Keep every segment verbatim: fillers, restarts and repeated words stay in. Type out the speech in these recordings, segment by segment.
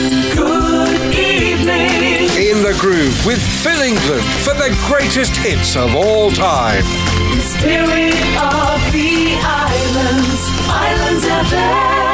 Good evening. In the Groove with Phil England for the greatest hits of all time. The spirit of the islands, Islands F M.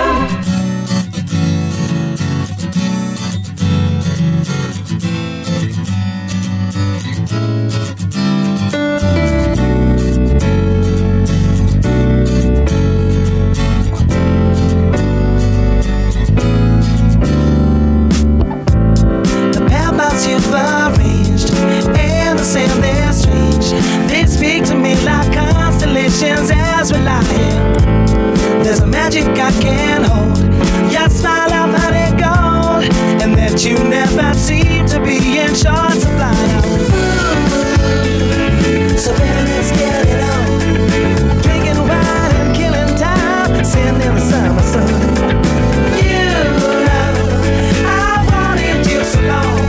You've arranged and the sand they're strange. They speak to me like constellations as we lie here. There's a magic I can't hold. Your smile out honey gold, and that you never seem to be in short supply. So baby, let's get it on. Drinking wine and killing time, sitting in the summer sun. You know I wanted you so long.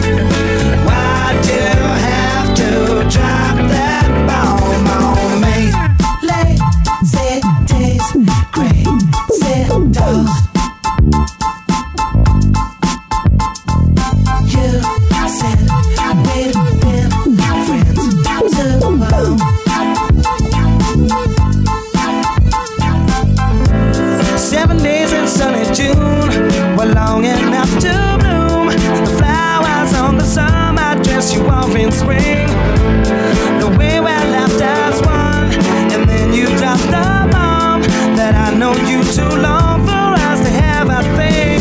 Drop that bomb on me. Lazy days, crazy dogs. You said we'd been friends too long. Seven days in sunny June were long enough to bloom. The flowers on the summer dress you wore in spring. The way we left as one, and then you dropped the bomb that I know you too long for us to have a thing.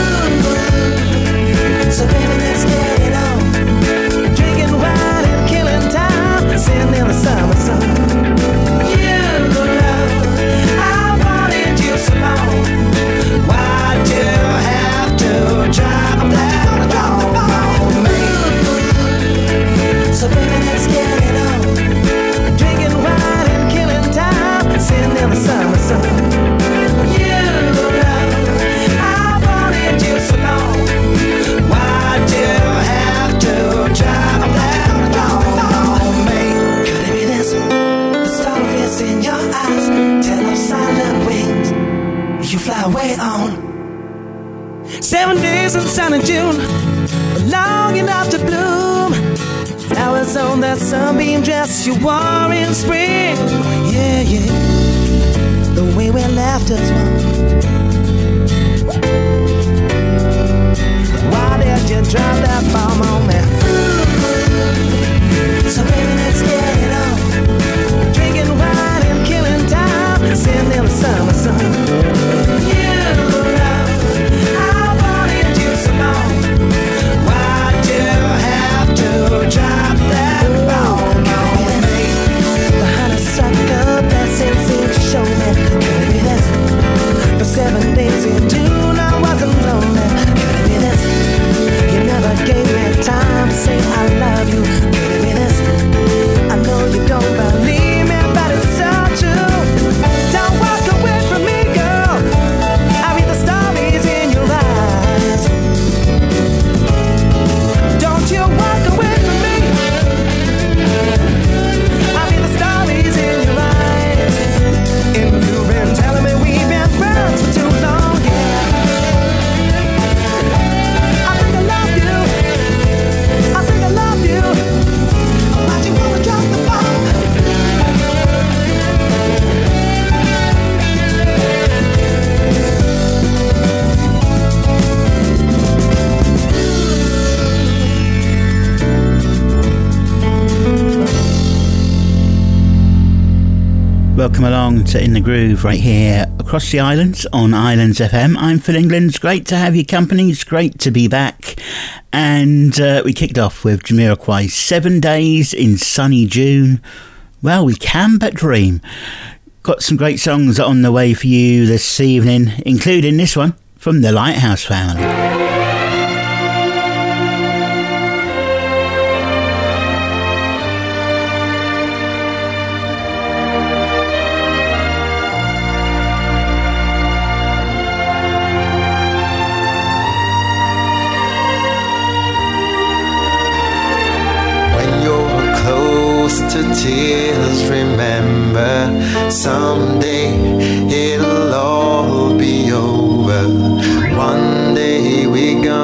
So baby, let's get it on. Drinking wine and killing time, sitting in the summer sun. You know I wanted you so long. Why'd you have to drop that bomb on me? So baby, let's get it on. Drinking wine and killing time, sitting in the summer sun. You know I wanted you so long. Why'd you have to drop that bomb on me? Could it be this? The starfish in your eyes tell of silent wings. You fly away on. Seven days in sunny June, long enough to bloom. Flowers on that sunbeam dress you wore in spring. Yeah, yeah. The way we left us one. Why did you drop that bomb on me? So baby, let's get it on. Drinking wine and killing time, sitting in the summer sun. You know I wanted you so long. Why'd you have to drop that bomb on me? The honeysuckle blessing seemed to show me. Could it be this? For seven days in June I wasn't lonely. Could it be this? You never gave me time to say I love you. Could it be this? I know you don't believe me, but it's so true. Don't walk away from me, girl. I read the stories in your eyes. Don't you walk away from me. I read the stories in your eyes. And you've been telling me we've been friends for too long, yeah. I think I love you. I think I love you. Why'd you wanna drop the bomb? Welcome along to In the Groove right here across the islands on Islands F M. I'm Phil England. It's great to have your company. It's great to be back. And uh, we kicked off with Jamiroquai, Seven Days in Sunny June. Well, we can but dream. Got some great songs on the way for you this evening, including this one from the Lighthouse Family. To tears, remember someday it'll all be over. One day we're gonna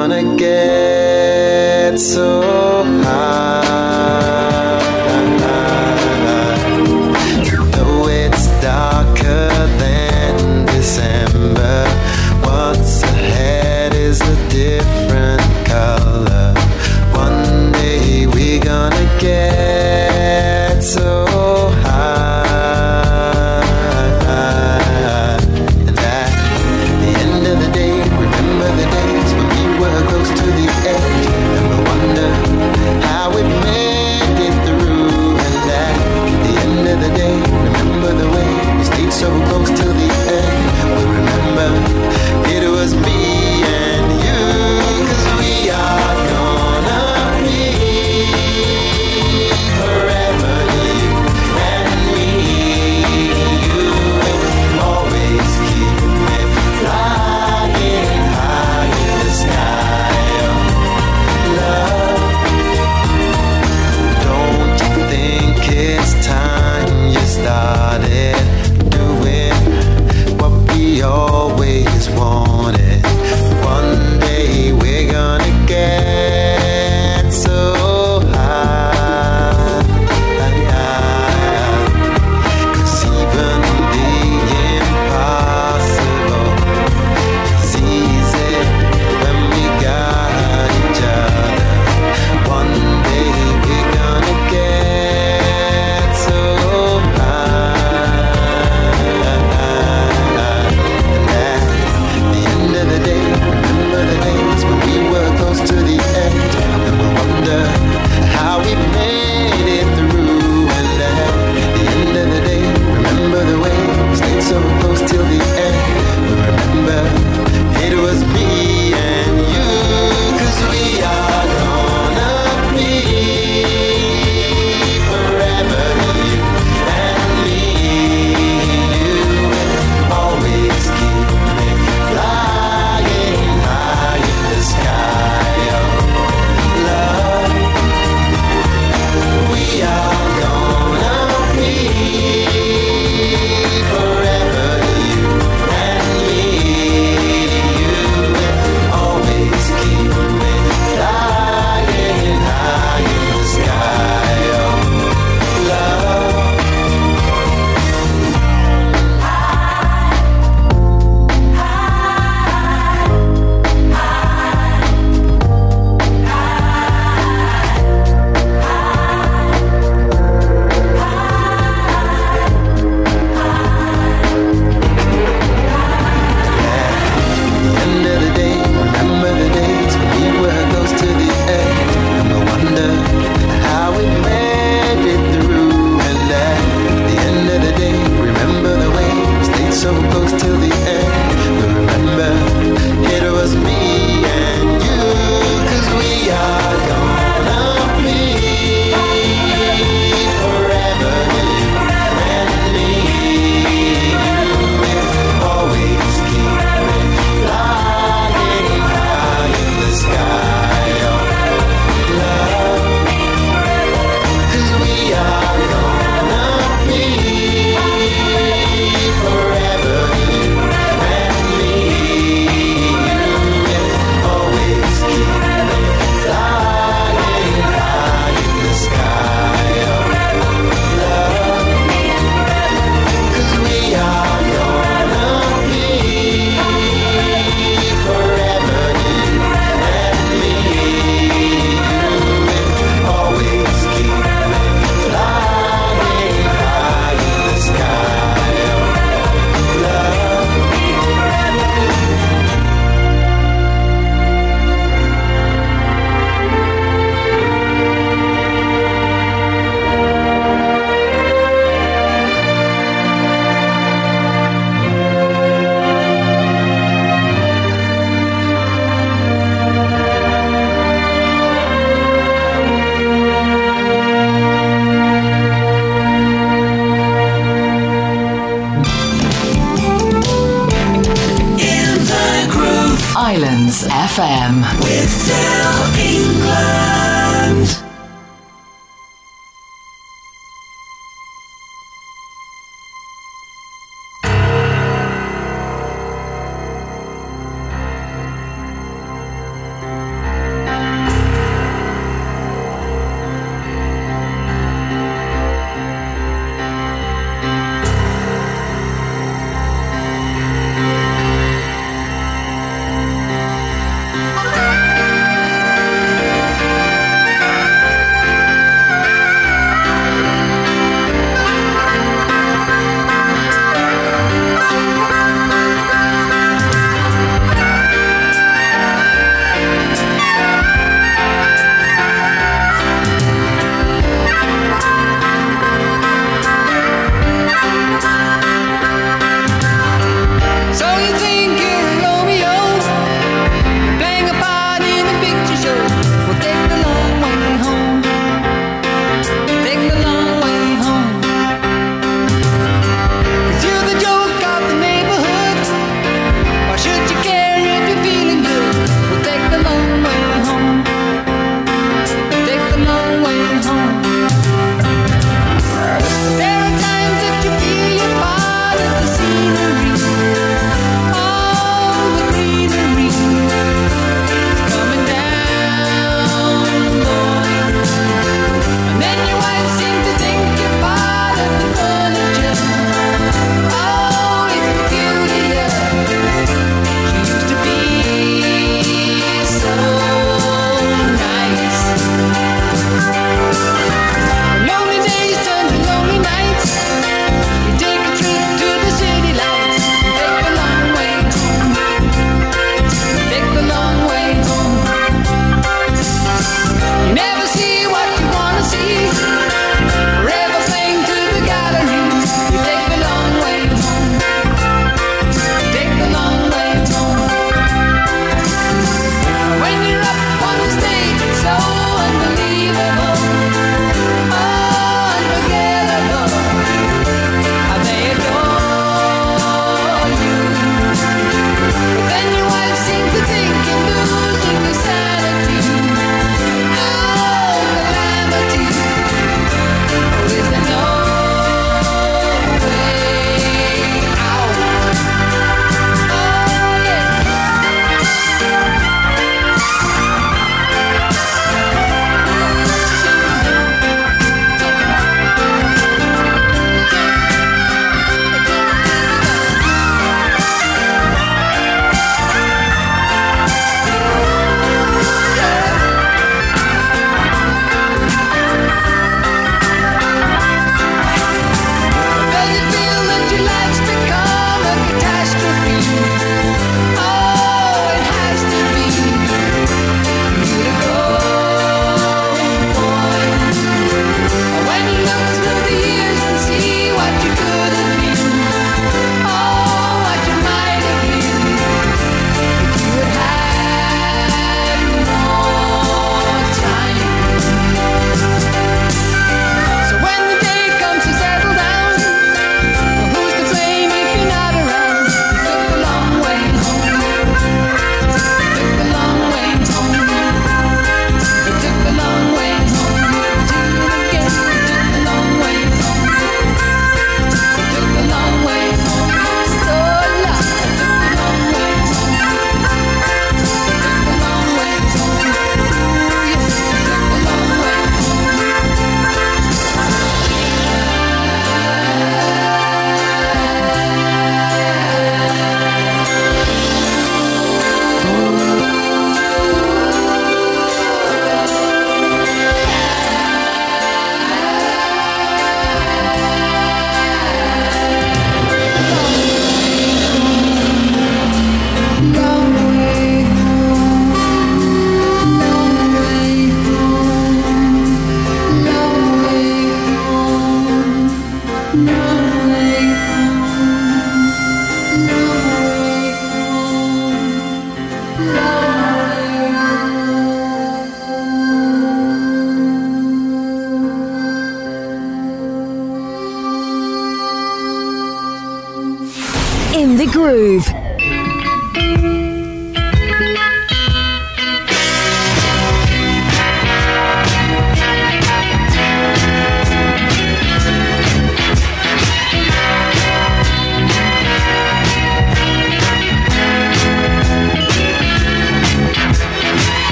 F M with Phil England.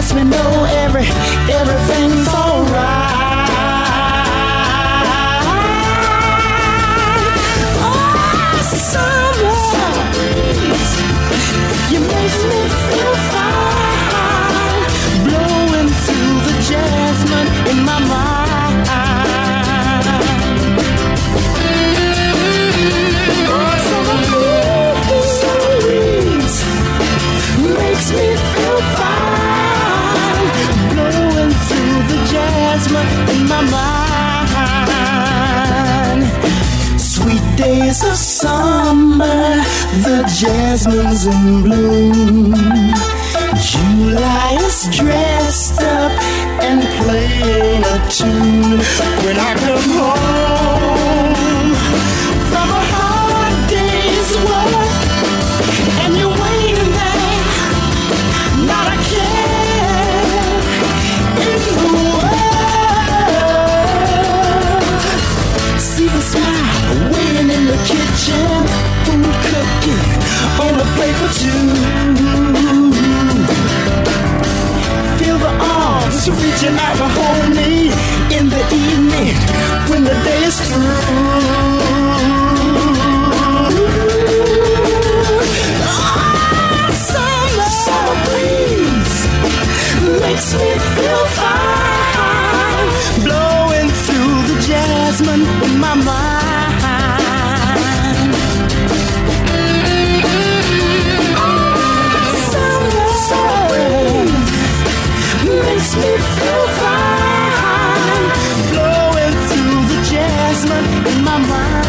lets me know every everything's alright. Oh, summer breeze, you make me feel fine, blowing through the jasmine in my mind. Oh, summer breeze, summer breeze makes me feel fine, blowing through the jasmine in my mind. Sweet days of summer, the jasmine's in bloom. July is dressed up and playing a tune. When I come home from a hard day's work and you're waiting there, not a care in the world. See the smile waiting in the kitchen, food cooking on a plate for two. Feel the arms reaching out to hold me in the evening when the day is through. Ah, summer, summer breeze makes me feel fine, blowing through the jasmine in my mind. Makes me feel fine, blowing through the jasmine in my mind.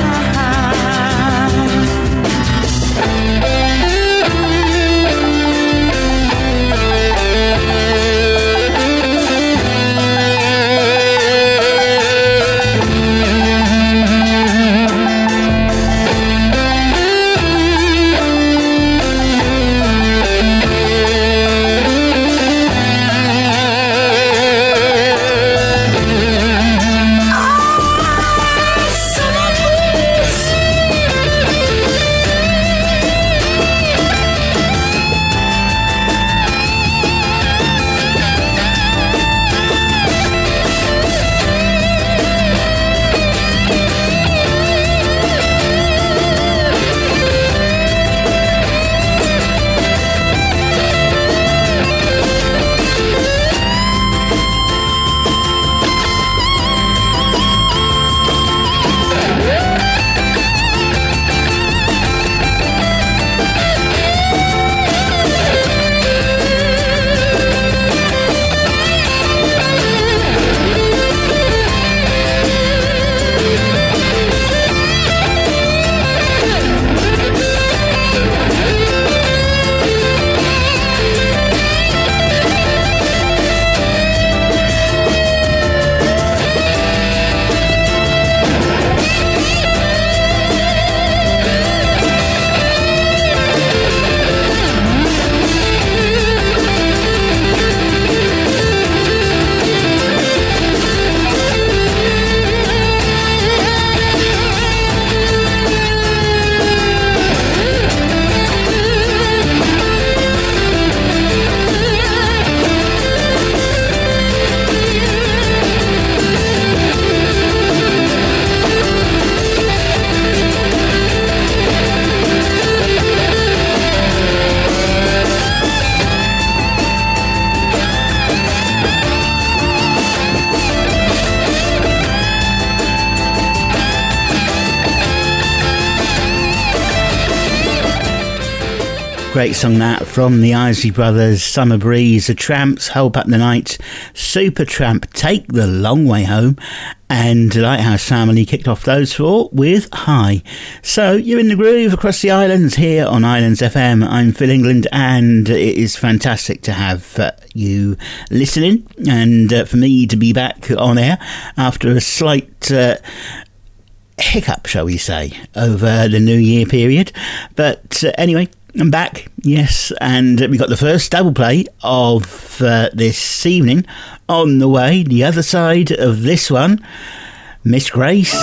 Great song that from the Isley Brothers, Summer Breeze, The Tramps, Hold Up the Night, Supertramp, Take the Long Way Home, and the Lighthouse Family kicked off those four with High. So you're in the groove across the islands here on Islands F M. I'm Phil England, and it is fantastic to have uh, you listening, and uh, for me to be back on air after a slight uh, hiccup, shall we say, over the New Year period. But uh, anyway, I'm back, yes, and we got the first double play of uh, this evening on the way. The other side of this one, Miss Grace.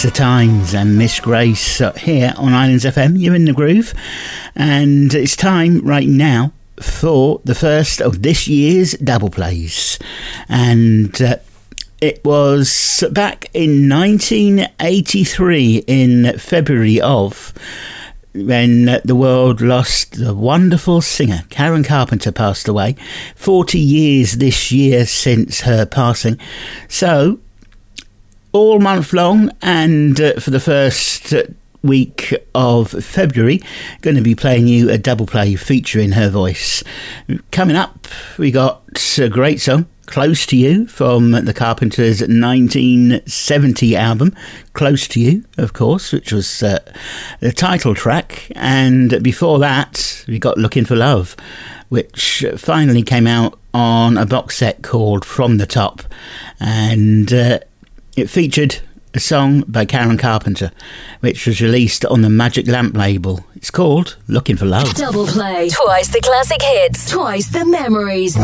Vanessa Tynes and Miss Grace here on Islands F M. You're in the groove, and it's time right now for the first of this year's double plays. And uh, it was back in nineteen eighty-three, in February of, when the world lost the wonderful singer Karen Carpenter passed away. forty years this year since her passing. So all month long, and uh, for the first uh, week of February, going to be playing you a double play featuring her voice. Coming up, we got a great song, Close to You, from the Carpenters' nineteen seventy album, Close to You, of course, which was uh, the title track. And before that, we got Looking for Love, which finally came out on a box set called From the Top. And uh, it featured a song by Karen Carpenter, which was released on the Magic Lamp label. It's called Looking for Love. Double play. Twice the classic hits. Twice the memories.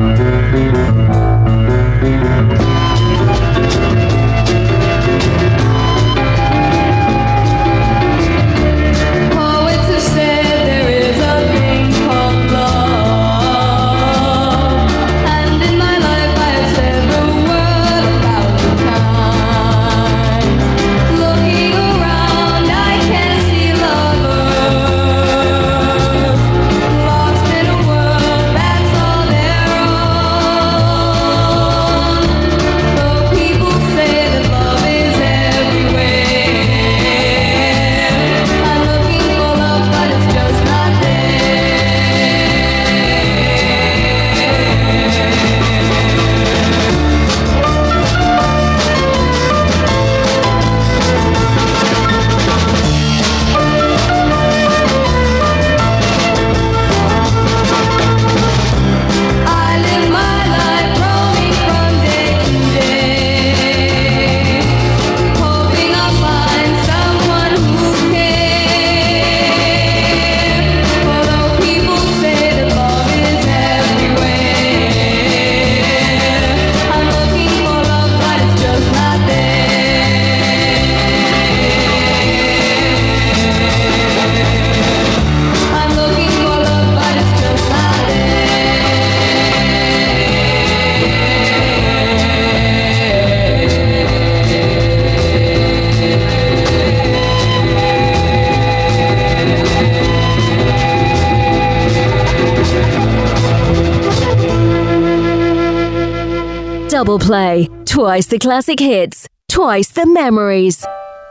Double play. Twice the classic hits. Twice the memories.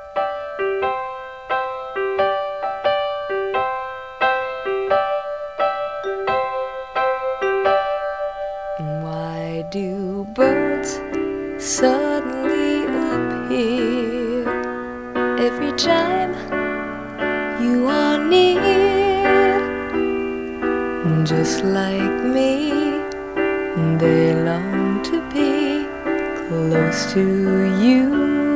Why do birds suddenly appear every time you are near? Just like me, they long to be close to you.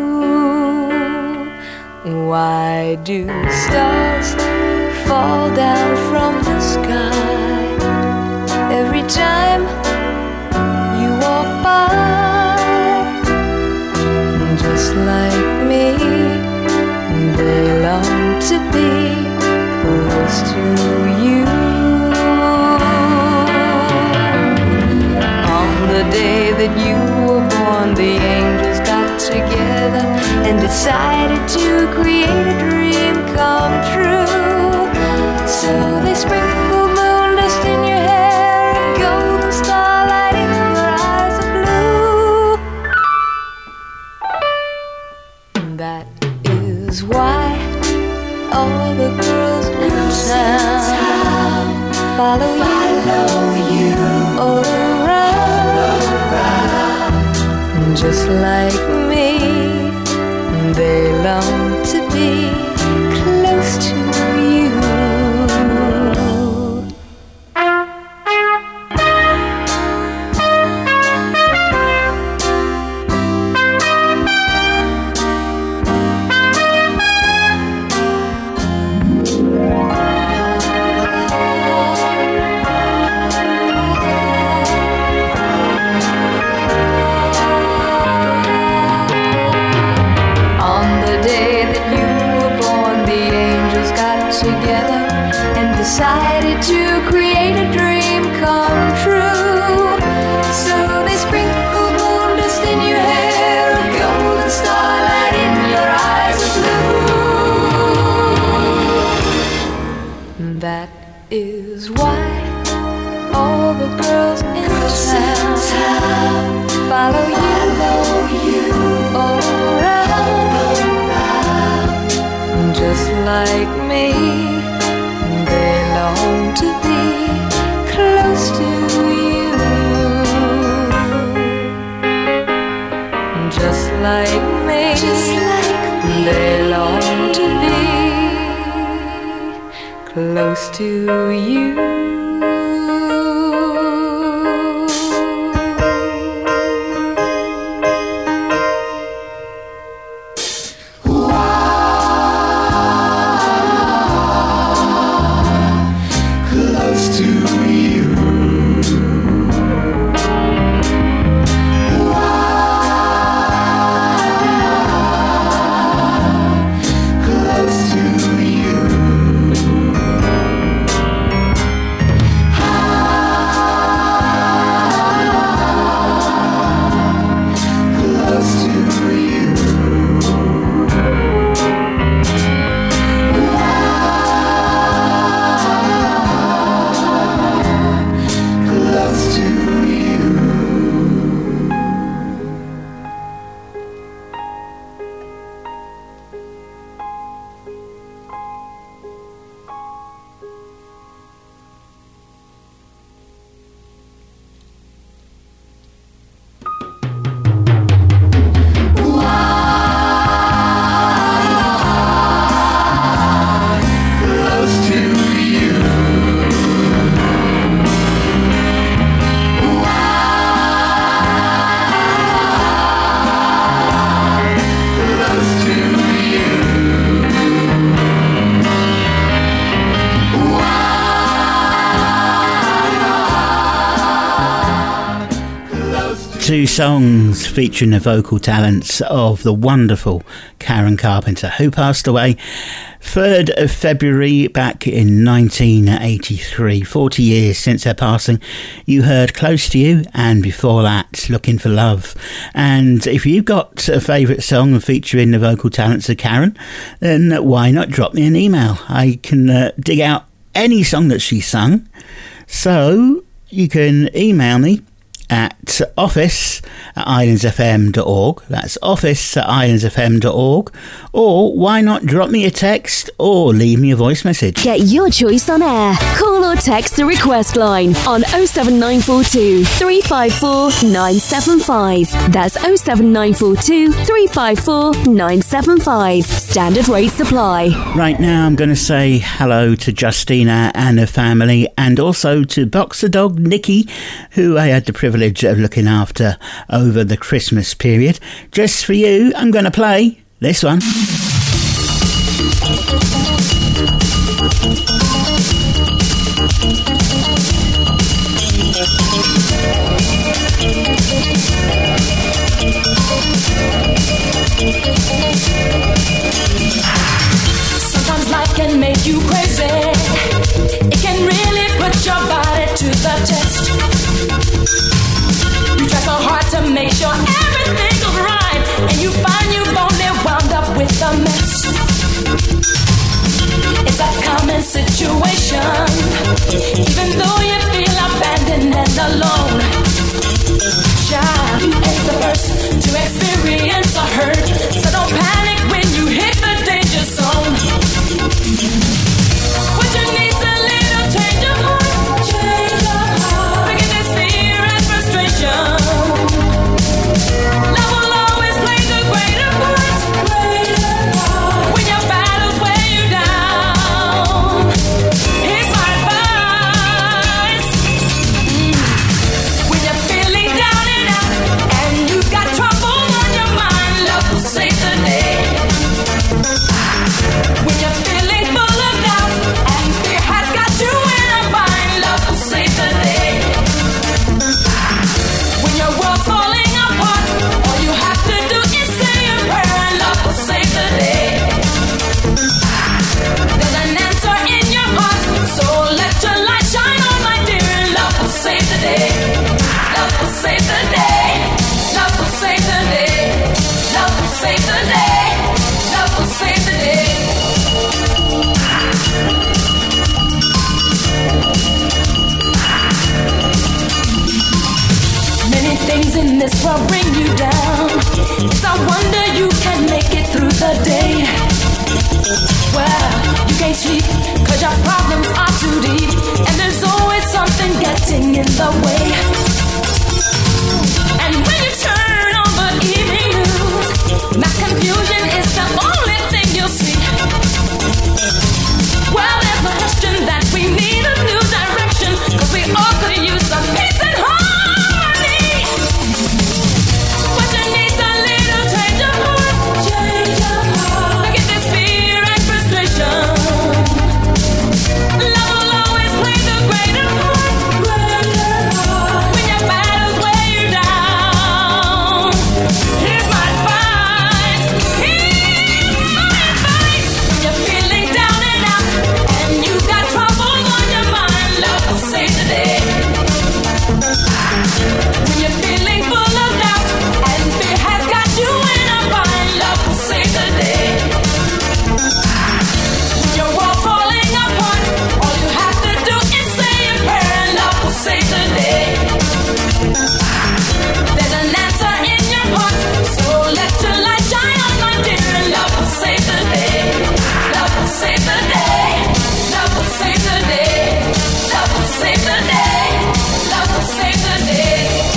Why do stars fall down from the sky every time you walk by? Just like me, they long to be close to you. On the day that you were born, the angels got together and decided to create a dream come true. So they sprinkled moon dust in your hair and golden starlight in your eyes of blue. That is why all the girls in town follow, follow you, you all around, all around. Just like me, they long to be close to you. On the day together and decided to create a dream come true. So they sprinkled moon dust in your hair, a golden starlight in your eyes of blue. That is why all the girls in town follow you all around. Just like me, they long to be close to you. Just like me, Just like me. They long to be close to you. Two songs featuring the vocal talents of the wonderful Karen Carpenter, who passed away third of February back in nineteen eighty-three. forty years since her passing. You heard Close to You, and before that, Looking for Love. And if you've got a favourite song featuring the vocal talents of Karen, then why not drop me an email? I can uh, dig out any song that she sung. So you can email me at office at islands f m dot org. That's office at islands f m dot org. Or why not drop me a text or leave me a voice message. Get your choice on air. Call or text the request line on oh seven nine four two, three five four, nine seven five. That's oh seven nine four two, three five four, nine seven five. Standard rate supply. Right now I'm going to say hello to Justina and her family, and also to boxer dog Nikki, who I had the privilege of looking after over the Christmas period. Just for you, I'm going to play this one. Sometimes life can make you crazy. It can really put your body to the test. You try so hard to make sure everything goes right, and you find you've only wound up with a mess. It's a common situation, even though you feel abandoned and alone. Child, you ain't the first to experience a hurt, so don't panic when you hit the danger zone. What you need's a little change of heart, change of heart. Forget this fear and frustration. Love will always play the greater part, greater part. When your battles weigh you down, His my advice. getting in the way. And when you turn on the evening news, mass confusion is the only thing you'll see. Well, there's no question that we need a new direction, 'cause we all could use some peace and harmony. But you need a little change of heart, change of heart. Look at this fear and frustration. Love will always play the greater part, greater part. When your battles weigh you down, here's my advice, here's my advice. When you're feeling down and out, and you got trouble on your mind, love will save the day. When you're feeling full of doubt, and fear has got you in a bind, love will save the day. When your world's falling apart, all you have to do is say a prayer, and love will save the day. There's an answer in your heart, so let your light shine on, my dear, and love will save the day. Love will save the day. Love will save the day. Love will save the day. Love will save the day.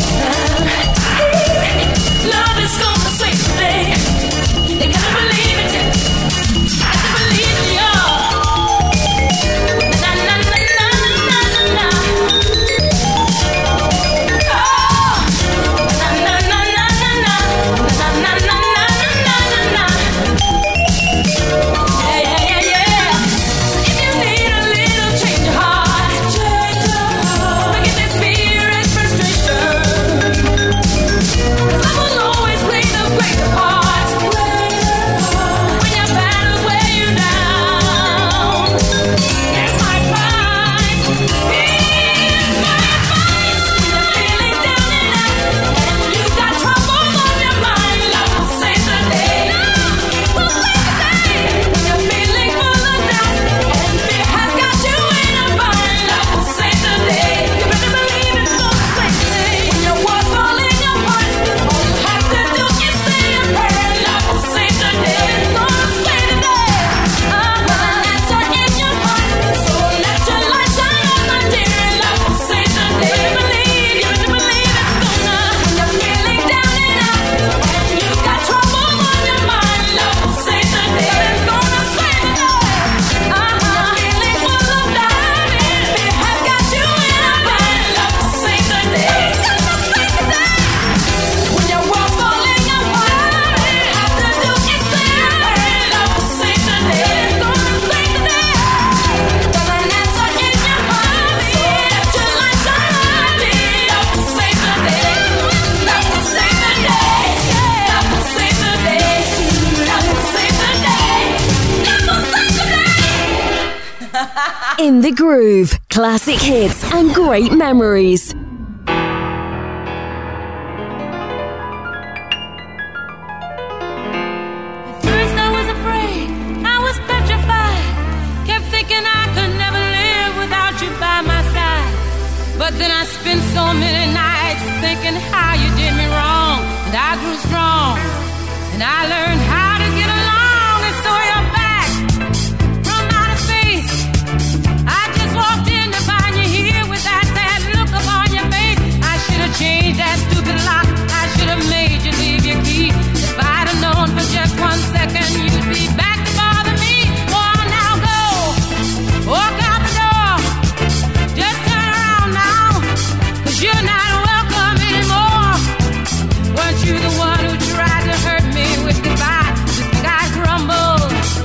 Love is gonna save the day. You gotta believe it. You gotta believe it, y'all. Na na na na na na na. Oh, na na na na na na. Na na na na na na na. Yeah yeah yeah yeah. So if you need a little change of heart, change of heart. Look at this fear and frustration. 'Cause love will always play the greater part, greater part. When your battles weigh you down, here's my advice, here's my advice. When you're feeling down and out, and you got trouble on your mind, love will save the day. Will save the day. When you're feeling full of doubt, and fear has got you in a bind, love will save the day. You better believe it's gonna save the day. When your world's falling apart, all you have to do is say a prayer, and love will save the day. It's gonna save the day. Uh-huh. There's an answer in your heart, so let your light shine on, my dear, and love will save the day. You believe, you better believe it's gonna. When you're feeling down and out, and you got trouble on your mind, love will save the day. It's gonna save the day. Uh-huh. When you're feeling full of doubt, and fear has got you in a bind, love will save the day. It's gonna save the day. When your world's falling apart, all you have to do is say a prayer, love will save the day. It's gonna save the day. There's an answer in your heart, so let your light shine on, my dear. Love will save the day. Love will save the day. Love will save the day. Love will save the day. Love will save the day. In the Groove, classic hits and great memories. First I was afraid, I was petrified. Kept thinking I could never live without you by my side. But then I spent so many nights thinking how you did me wrong. And I grew strong, and I learned how to get along. And so you're back from outer space. I just walked in to find you here with that sad look upon your face. I should have changed that stupid lock. I should have made you leave your key. If I'd have known for just one second you'd be back to bother me. Oh, now go, walk out the door. Just turn around now, 'cause you're not welcome anymore. Weren't you the one who tried to hurt me with goodbye? This guy grumbled.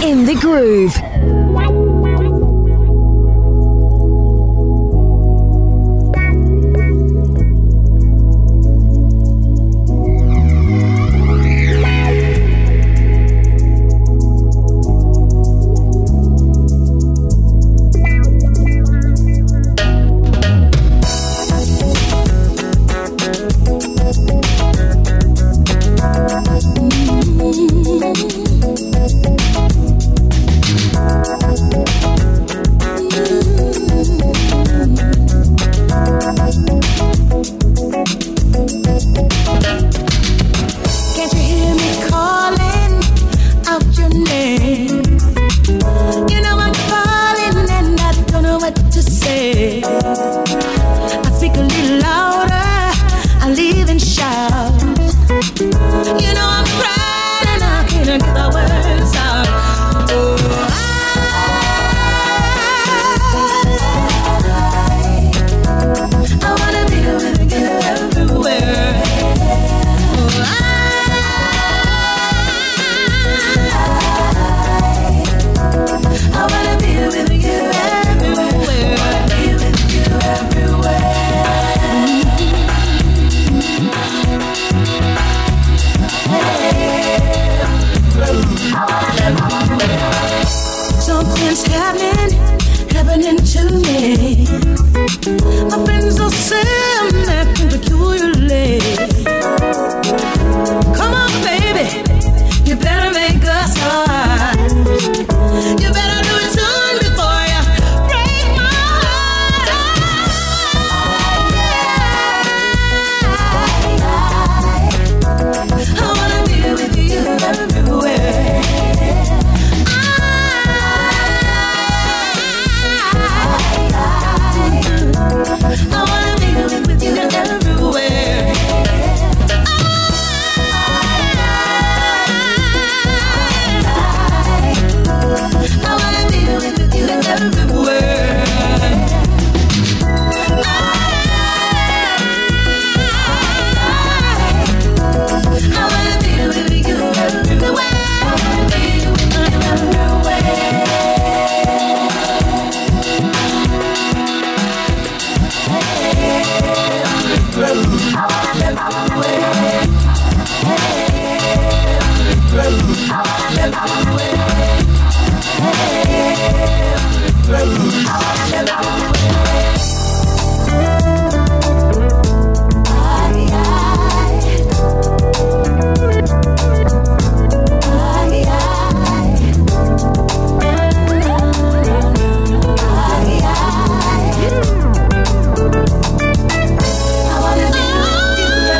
In the Groove.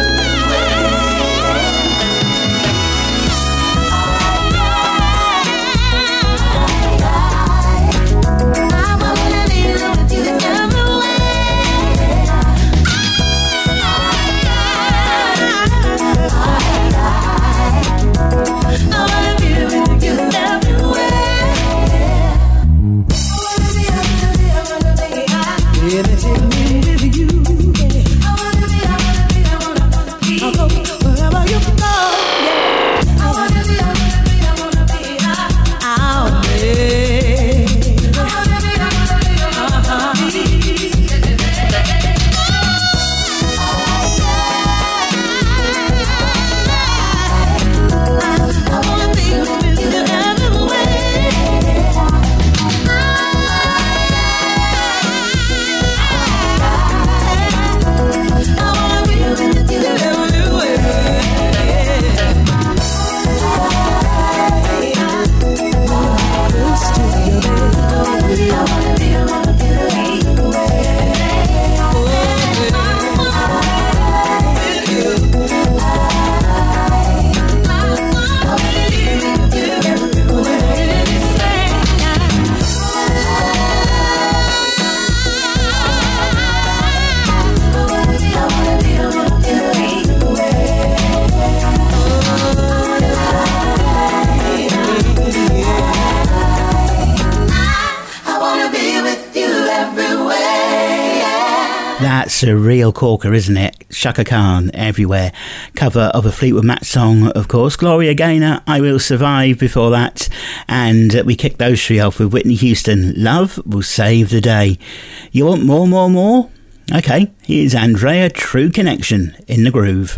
Yeah. That's a real corker, isn't it? Chaka Khan, Everywhere. Cover of a Fleetwood Mac song, of course. Gloria Gaynor, I Will Survive before that. And uh, we kicked those three off with Whitney Houston, Love Will Save the Day. You want more, more, more? Okay, here's Andrea, True Connection, in the groove.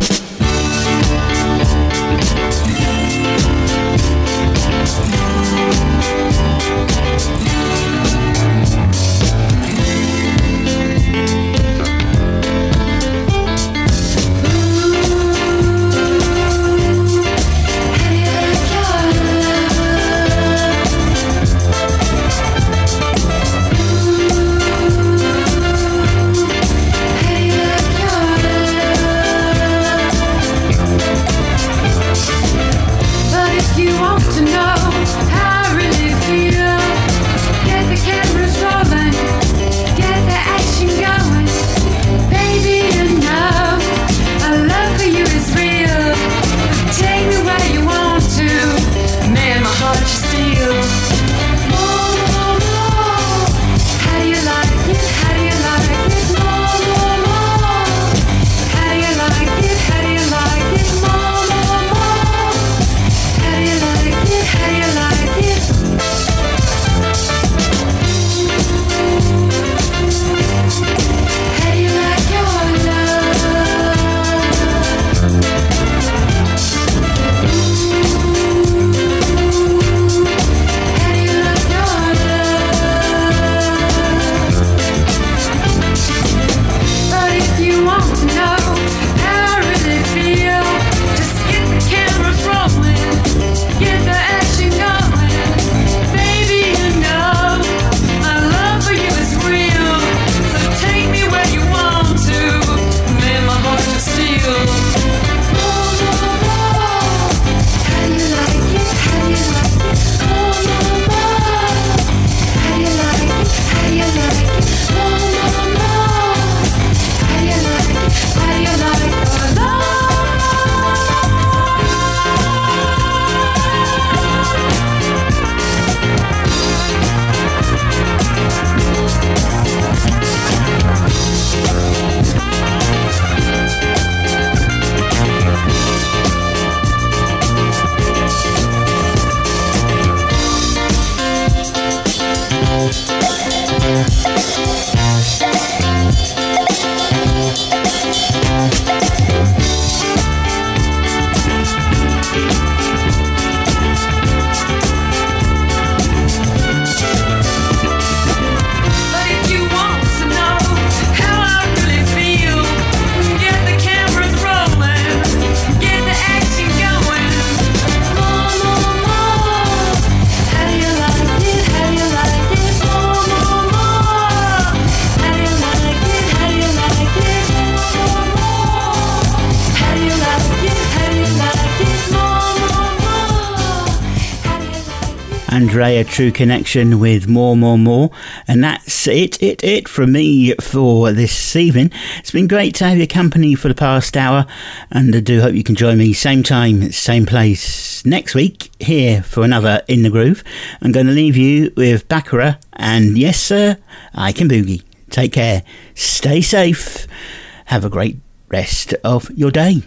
Andrea, True Connection with More, More, More. And that's it, it, it from me for this evening. It's been great to have your company for the past hour, and I do hope you can join me same time, same place next week here for another In the Groove. I'm going to leave you with Baccarat and Yes Sir, I Can Boogie. Take care, stay safe, have a great rest of your day.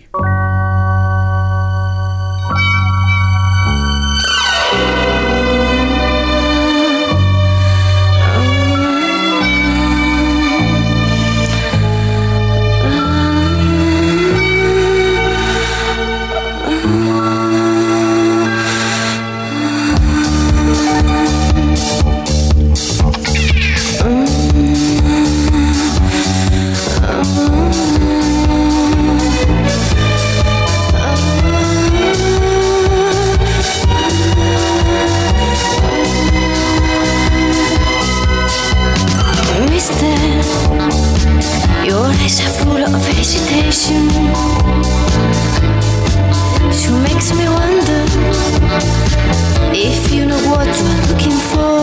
She makes me wonder if you know what you're looking for.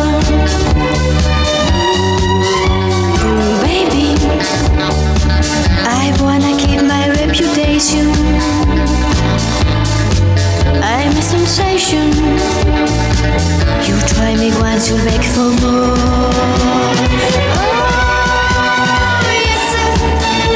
Mm, baby, I wanna keep my reputation. I'm a sensation. You try me once, you'll beg for more. Oh, yes sir,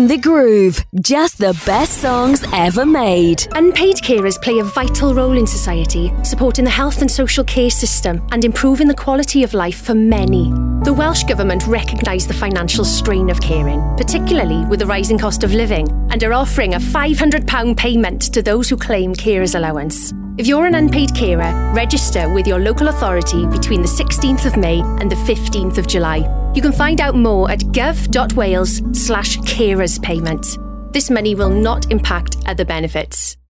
In the Groove. Just the best songs ever made. Unpaid carers play a vital role in society, supporting the health and social care system and improving the quality of life for many. The Welsh Government recognise the financial strain of caring, particularly with the rising cost of living, and are offering a five hundred pounds payment to those who claim carers allowance. If you're an unpaid carer, register with your local authority between the sixteenth of May and the fifteenth of July. You can find out more at gov.wales slash carers payment. This money will not impact other benefits.